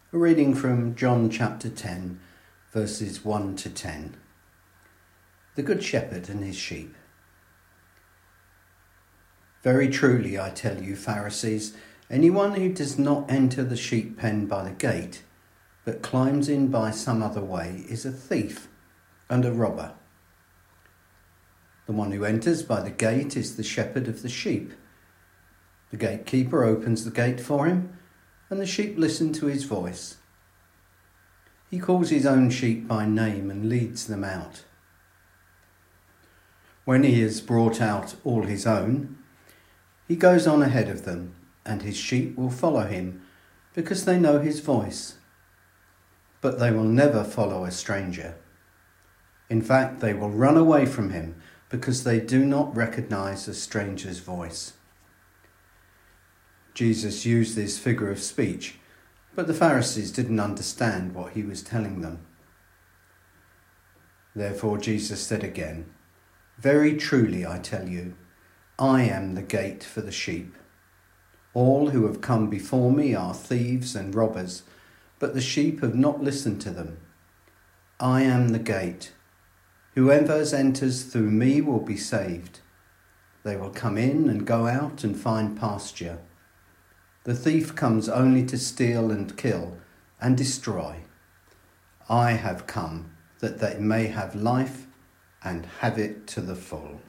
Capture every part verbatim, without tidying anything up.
A reading from John chapter ten, verses one to ten. The Good Shepherd and his sheep. Very truly I tell you, Pharisees, anyone who does not enter the sheep pen by the gate, but climbs in by some other way, is a thief and a robber. The one who enters by the gate is the shepherd of the sheep. The gatekeeper opens the gate for him, and the sheep listen to his voice. He calls his own sheep by name and leads them out. When he has brought out all his own, he goes on ahead of them, and his sheep will follow him, because they know his voice. But they will never follow a stranger. In fact, they will run away from him, because they do not recognize a stranger's voice. Jesus used this figure of speech, but the Pharisees didn't understand what he was telling them. Therefore Jesus said again, "Very truly I tell you, I am the gate for the sheep. All who have come before me are thieves and robbers, but the sheep have not listened to them. I am the gate. Whoever enters through me will be saved. They will come in and go out and find pasture. The thief comes only to steal and kill and destroy. I have come that they may have life and have it to the full."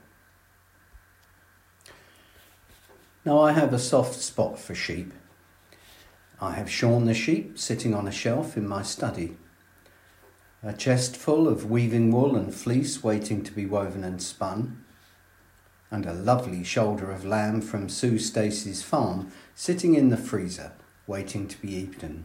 Now I have a soft spot for sheep. I have shorn the sheep sitting on a shelf in my study. A chest full of weaving wool and fleece waiting to be woven and spun, and a lovely shoulder of lamb from Sue Stacy's farm sitting in the freezer waiting to be eaten.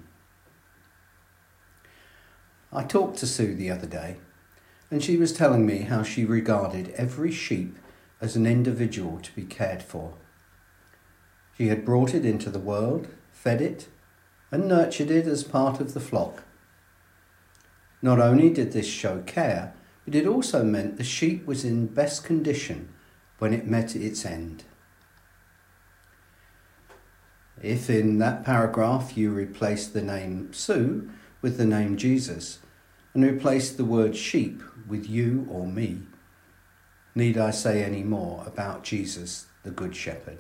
I talked to Sue the other day, and she was telling me how she regarded every sheep as an individual to be cared for. She had brought it into the world, fed it, and nurtured it as part of the flock. Not only did this show care, but it also meant the sheep was in best condition when it met its end. If in that paragraph you replace the name Sue with the name Jesus, and replace the word sheep with you or me, need I say any more about Jesus, the Good Shepherd?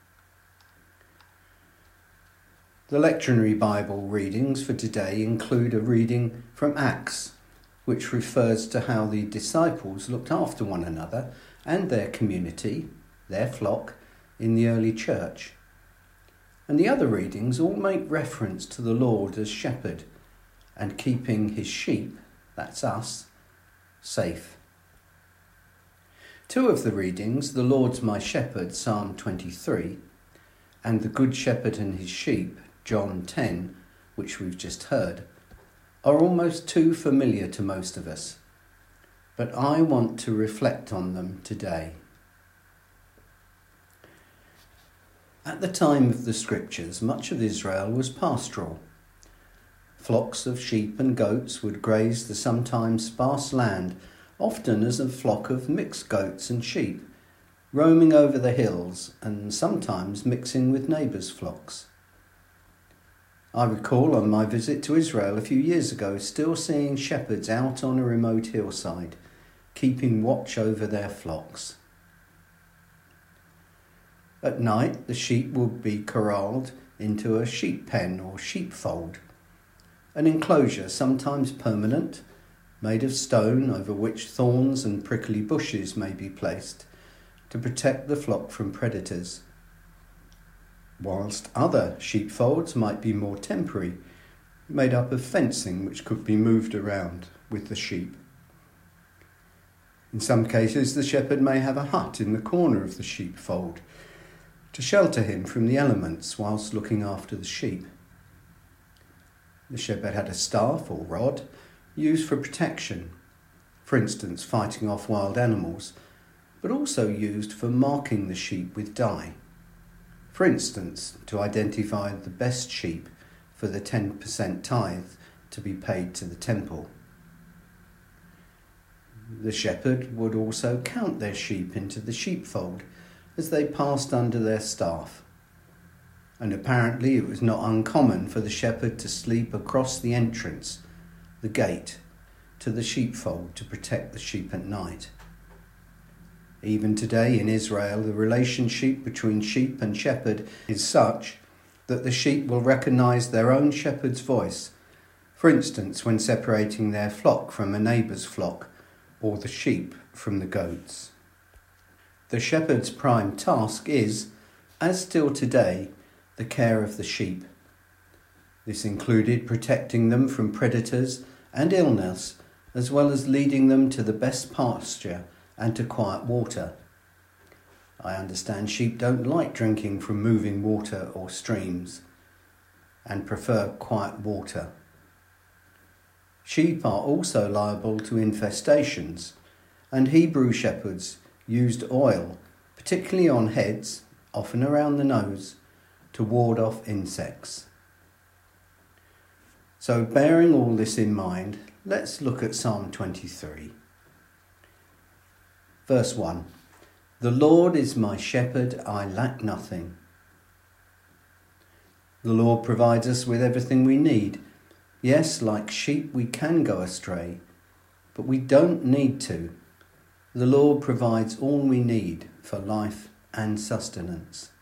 The lectionary Bible readings for today include a reading from Acts, which refers to how the disciples looked after one another and their community, their flock, in the early church. And the other readings all make reference to the Lord as shepherd and keeping his sheep, that's us, safe. Two of the readings, the Lord's my shepherd, Psalm twenty-three, and the Good Shepherd and his sheep, John ten, which we've just heard, are almost too familiar to most of us, but I want to reflect on them today. At the time of the scriptures, much of Israel was pastoral. Flocks of sheep and goats would graze the sometimes sparse land, often as a flock of mixed goats and sheep, roaming over the hills and sometimes mixing with neighbours' flocks. I recall on my visit to Israel a few years ago still seeing shepherds out on a remote hillside, keeping watch over their flocks. At night, the sheep would be corralled into a sheep pen or sheepfold, an enclosure sometimes permanent, made of stone over which thorns and prickly bushes may be placed to protect the flock from predators, whilst other sheepfolds might be more temporary, made up of fencing which could be moved around with the sheep. In some cases, the shepherd may have a hut in the corner of the sheepfold to shelter him from the elements whilst looking after the sheep. The shepherd had a staff or rod used for protection, for instance fighting off wild animals, but also used for marking the sheep with dye. For instance, to identify the best sheep for the ten percent tithe to be paid to the temple. The shepherd would also count their sheep into the sheepfold as they passed under their staff. and apparently it was not uncommon for the shepherd to sleep across the entrance, the gate, to the sheepfold to protect the sheep at night. Even today in Israel, the relationship between sheep and shepherd is such that the sheep will recognise their own shepherd's voice, for instance when separating their flock from a neighbour's flock or the sheep from the goats. The shepherd's prime task is, as still today, the care of the sheep. This included protecting them from predators and illness, as well as leading them to the best pasture and to quiet water. I understand sheep don't like drinking from moving water or streams and prefer quiet water. Sheep are also liable to infestations, and Hebrew shepherds used oil, particularly on heads, often around the nose, to ward off insects. So bearing all this in mind, let's look at Psalm twenty-three. Verse one. The Lord is my shepherd, I lack nothing. The Lord provides us with everything we need. Yes, like sheep we can go astray, but we don't need to. The Lord provides all we need for life and sustenance.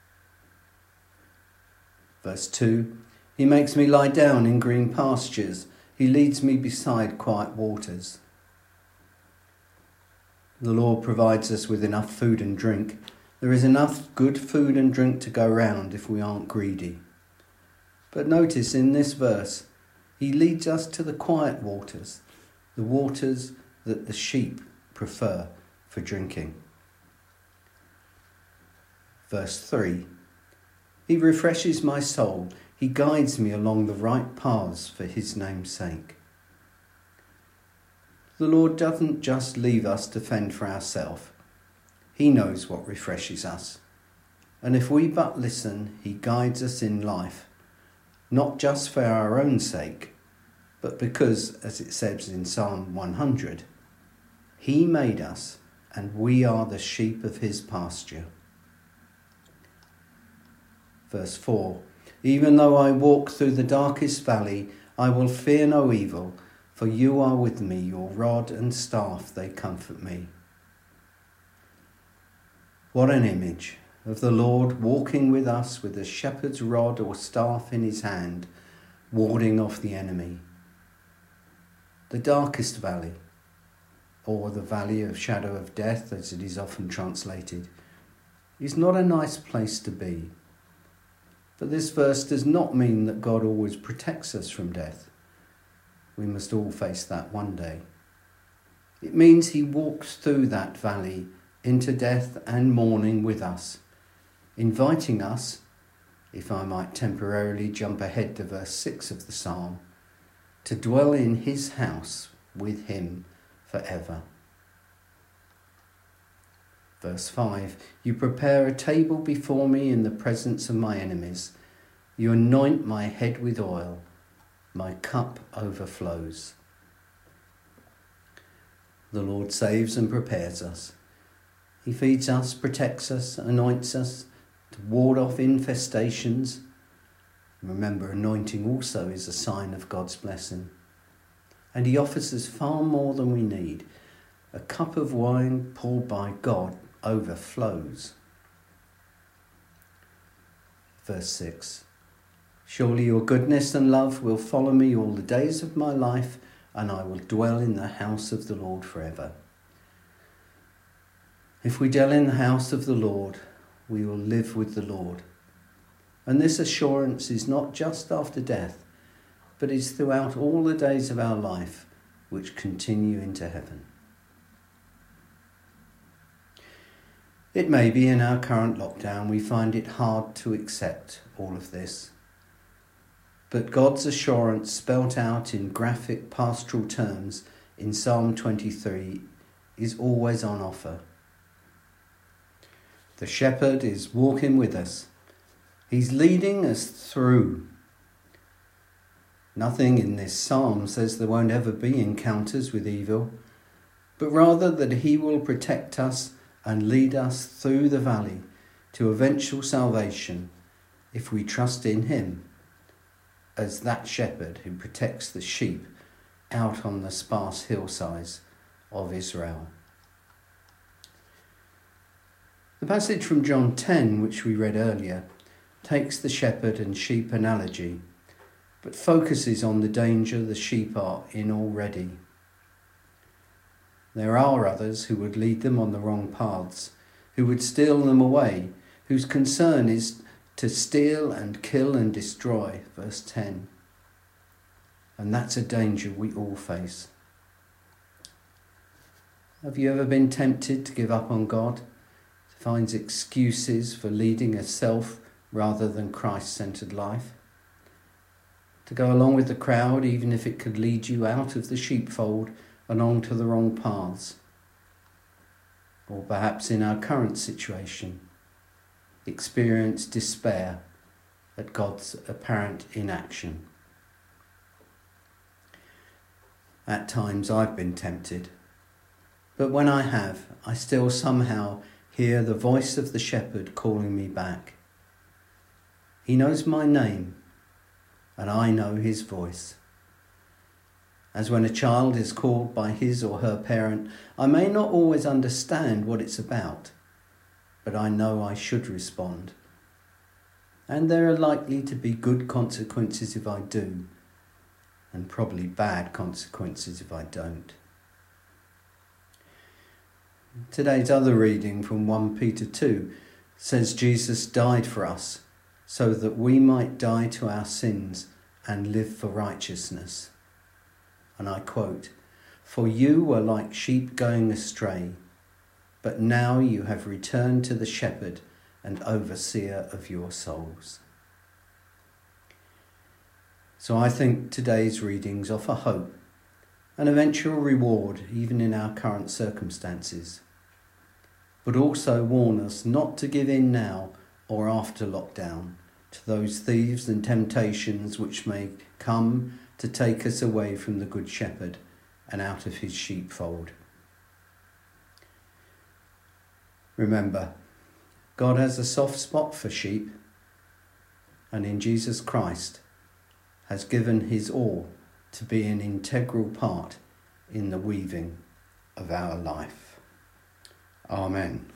Verse two. He makes me lie down in green pastures. He leads me beside quiet waters. The Lord provides us with enough food and drink. There is enough good food and drink to go round if we aren't greedy. But notice in this verse, he leads us to the quiet waters, the waters that the sheep prefer for drinking. Verse three. He refreshes my soul. He guides me along the right paths for his name's sake. The Lord doesn't just leave us to fend for ourselves. He knows what refreshes us. And if we but listen, he guides us in life, not just for our own sake, but because, as it says in Psalm one hundred, he made us and we are the sheep of his pasture. Verse four. Even though I walk through the darkest valley, I will fear no evil, for you are with me, your rod and staff, they comfort me. What an image of the Lord walking with us with a shepherd's rod or staff in his hand, warding off the enemy. The darkest valley, or the valley of shadow of death as it is often translated, is not a nice place to be. But this verse does not mean that God always protects us from death. We must all face that one day. It means he walks through that valley into death and mourning with us, inviting us, if I might temporarily jump ahead to verse six of the psalm, to dwell in his house with him forever. Verse five, you prepare a table before me in the presence of my enemies. You anoint my head with oil. My cup overflows. The Lord saves and prepares us. He feeds us, protects us, anoints us to ward off infestations. Remember, anointing also is a sign of God's blessing. And he offers us far more than we need. A cup of wine poured by God overflows. Verse six. Surely your goodness and love will follow me all the days of my life, and I will dwell in the house of the Lord forever. If we dwell in the house of the Lord, we will live with the Lord. And this assurance is not just after death, but is throughout all the days of our life, which continue into heaven. It may be in our current lockdown we find it hard to accept all of this. But God's assurance spelt out in graphic pastoral terms in Psalm twenty-three is always on offer. The shepherd is walking with us. He's leading us through. Nothing in this psalm says there won't ever be encounters with evil, but rather that he will protect us and lead us through the valley to eventual salvation if we trust in him as that shepherd who protects the sheep out on the sparse hillsides of Israel. The passage from John ten, which we read earlier, takes the shepherd and sheep analogy, but focuses on the danger the sheep are in already. There are others who would lead them on the wrong paths, who would steal them away, whose concern is to steal and kill and destroy, verse ten. And that's a danger we all face. Have you ever been tempted to give up on God, to find excuses for leading a self rather than Christ-centered life? To go along with the crowd even if it could lead you out of the sheepfold and onto the wrong paths? Or perhaps in our current situation, experience despair at God's apparent inaction. At times I've been tempted, but when I have, I still somehow hear the voice of the shepherd calling me back. He knows my name, and I know his voice. As when a child is called by his or her parent, I may not always understand what it's about, but I know I should respond. And there are likely to be good consequences if I do, and probably bad consequences if I don't. Today's other reading from First Peter two says Jesus died for us so that we might die to our sins and live for righteousness. And I quote, "For you were like sheep going astray, but now you have returned to the shepherd and overseer of your souls." So I think today's readings offer hope, an eventual reward even in our current circumstances, but also warn us not to give in now or after lockdown to those thieves and temptations which may come to take us away from the Good Shepherd and out of his sheepfold. Remember, God has a soft spot for sheep, and in Jesus Christ has given his all to be an integral part in the weaving of our life. Amen.